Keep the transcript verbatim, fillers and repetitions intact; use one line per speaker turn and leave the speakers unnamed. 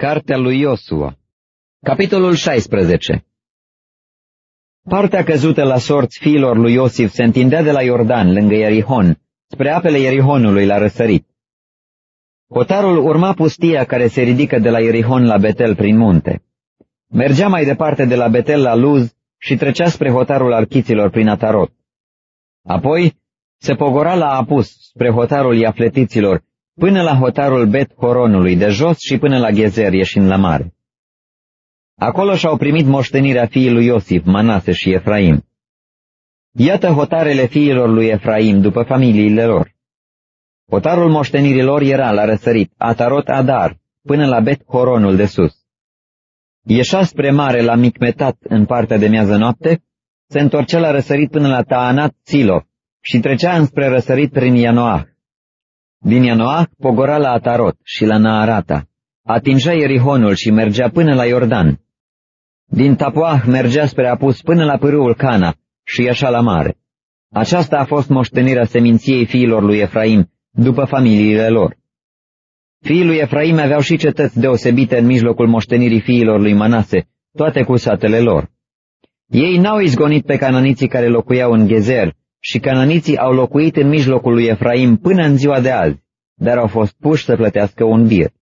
Cartea lui Iosua, capitolul șaisprezece. Partea căzută la sorți fiilor lui Iosif se întindea de la Iordan, lângă Ierihon, spre apele Ierihonului la răsărit. Hotarul urma pustia care se ridică de la Ierihon la Betel prin munte. Mergea mai departe de la Betel la Luz și trecea spre hotarul archiților prin Atarot. Apoi se pogora la Apus, spre hotarul Iafletiților, până la hotarul Bet-Horonului de jos și până la Gezer, ieșind la mare. Acolo și-au primit moștenirea fiii lui Iosif, Manase și Efraim. Iată hotarele fiilor lui Efraim după familiile lor. Hotarul moștenirilor era la răsărit, Atarot Adar, până la Bet-Horonul de sus. Ieșea spre mare la Micmetat în partea de miază noapte, se întorcea la răsărit până la Taanat Țilo și trecea înspre răsărit prin Ianoah. Din Ianoah pogora la Atarot și la Naarata, atingea Ierihonul și mergea până la Iordan. Din Tapoah mergea spre Apus până la pârâul Cana și ieșea la mare. Aceasta a fost moștenirea seminției fiilor lui Efraim, după familiile lor. Fiii lui Efraim aveau și cetăți deosebite în mijlocul moștenirii fiilor lui Manase, toate cu satele lor. Ei n-au izgonit pe cananiții care locuiau în Gezer, și cananiții au locuit în mijlocul lui Efraim până în ziua de azi, dar au fost puși să plătească un bir.